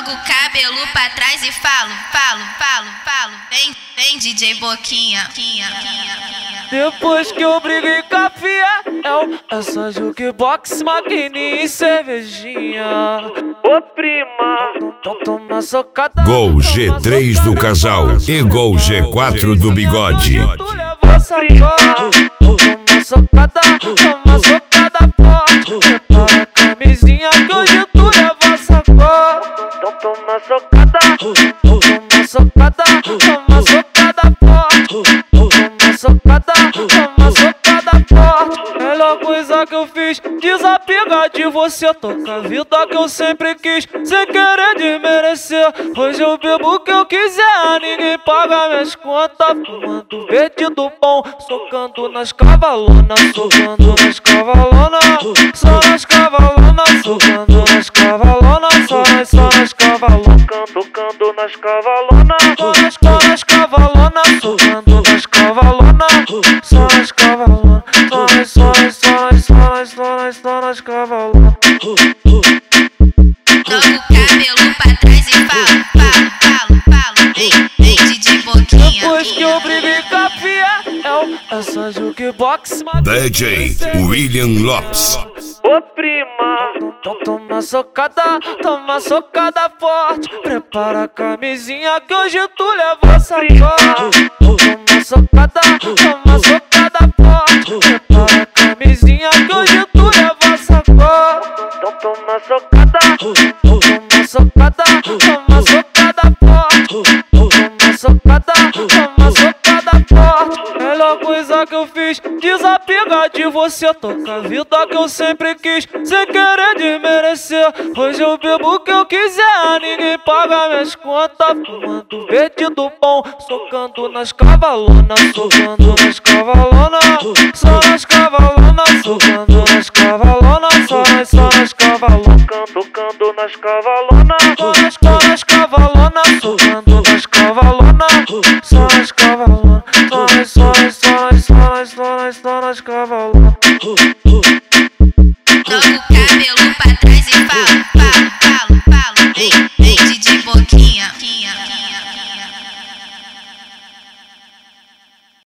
Jogo o cabelo pra trás e falo. Vem DJ Boquinha. Depois que eu briguei com a Fiel, é só jukebox, maquininha e cervejinha. Ô prima, então toma socada. Gol G3 do casal e Gol G4 do bigode. Tu leva sacada, toma socada forte. Prepara a camisinha que hoje tu leva sacada. Então toma socada forte. Toma socada forte. Melhor coisa que eu fiz, desapegar de você. Toca a vida que eu sempre quis, sem querer desmerecer. Hoje eu bebo o que eu quiser, ninguém paga minhas contas. Fumando verde do bom, socando nas cavalonas. Socando nas cavalonas, só nas cavalonas. Socando nas cavalonas, só nas cavalonas. Tocando nas cavalonas, só nas cavalonas. Socando nas cavalonas, só nas cavalonas. Só nas cavalonas. Jogo o cabelo pra trás e falo. Vem DJ Boquinha. Depois que eu briguei com a Fiel, essa jukebox, DJ William Lopes. ô prima, então toma socada forte. Prepara a camisinha que hoje tu leva sacada. Toma socada forte. Prepara a camisinha que hoje tu leva sacada. Então toma socada forte. Toma socada forte. Melhor coisa que eu fiz, desapegar de você. Toca a vida que eu sempre quis, sem querer desmerecer. Hoje eu bebo o que eu quiser, ninguém paga minhas contas. Fumando verde do bom, socando nas cavalonas. Socando nas cavalonas, só nas cavalonas. Socando nas cavalonas, só nas cavalonas. Tocando nas cavalonas, só nas cavalonas. Socando nas cavalonas, só nas cavalonas. Só nas cavalonas.